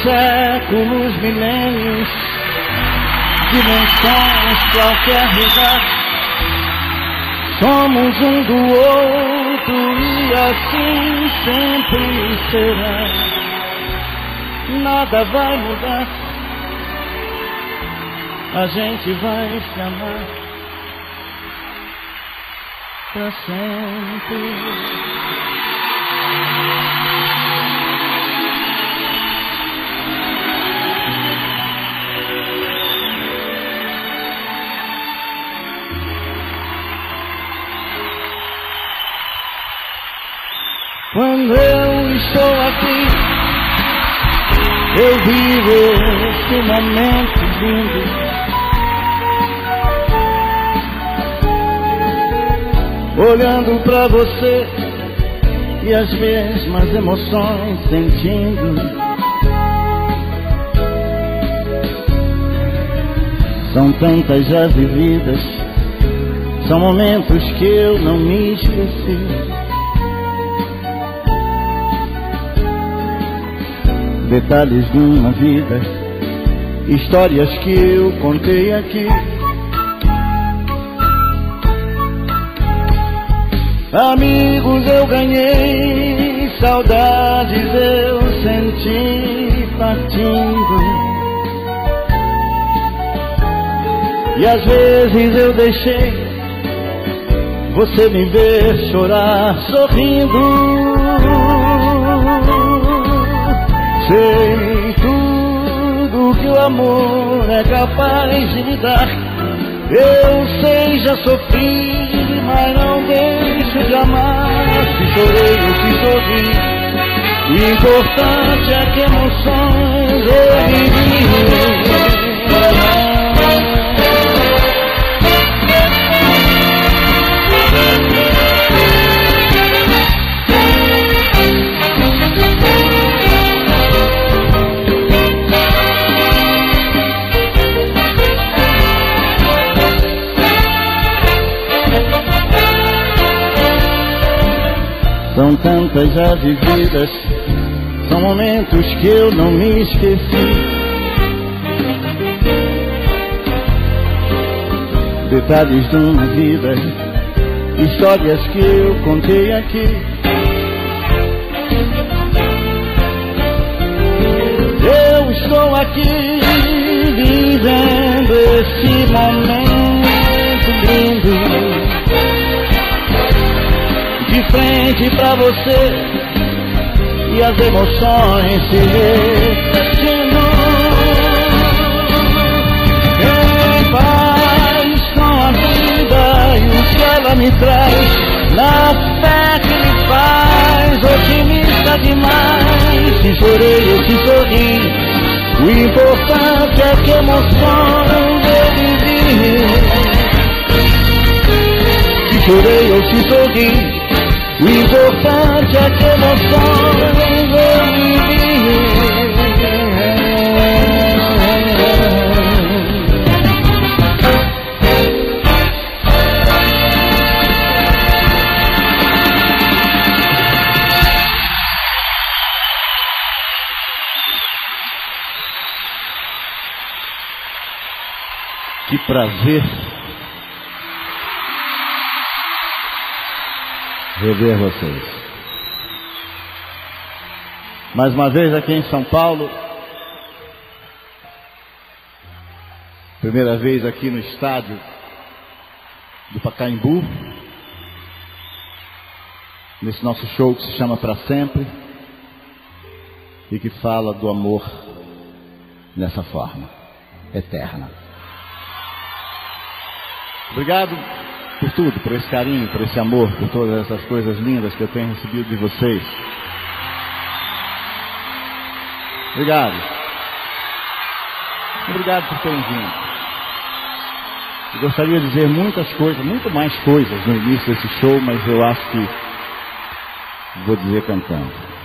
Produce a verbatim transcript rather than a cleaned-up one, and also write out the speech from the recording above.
séculos, milênios, dimensões, qualquer lugar. Somos um do outro e assim sempre será. Nada vai mudar, a gente vai se amar pra sempre. Quando eu estou aqui, eu vivo esse momento lindo. Olhando pra você e as mesmas emoções sentindo. São tantas já vividas, são momentos que eu não me esqueci. Detalhes de uma vida, histórias que eu contei aqui. Amigos eu ganhei, saudades eu senti partindo. E às vezes eu deixei você me ver chorar sorrindo. Sei tudo que o amor é capaz de me dar. Eu sei, já sofri, mas não deixo de amar. Se chorei ou se sorri, o importante é que emoções eu vivi. São tantas já vividas, são momentos que eu não me esqueci. Detalhes de uma vida, histórias que eu contei aqui. Eu estou aqui vivendo esse momento lindo, de frente pra você e as emoções se repetindo. Em paz com a vida e o que ela me traz, na fé que me faz otimista demais. Se chorei ou se sorri, o importante é que emoções eu vivi. Se chorei ou se sorri, o importante é que emoções eu vivi. Que prazer rever vocês. Mais uma vez aqui em São Paulo. Primeira vez aqui no estádio do Pacaembu. Nesse nosso show que se chama Pra Sempre. E que fala do amor nessa forma eterna. Obrigado por tudo, por esse carinho, por esse amor, por todas essas coisas lindas que eu tenho recebido de vocês. Obrigado. Obrigado por terem vindo. Eu gostaria de dizer muitas coisas, muito mais coisas no início desse show, mas eu acho que vou dizer cantando.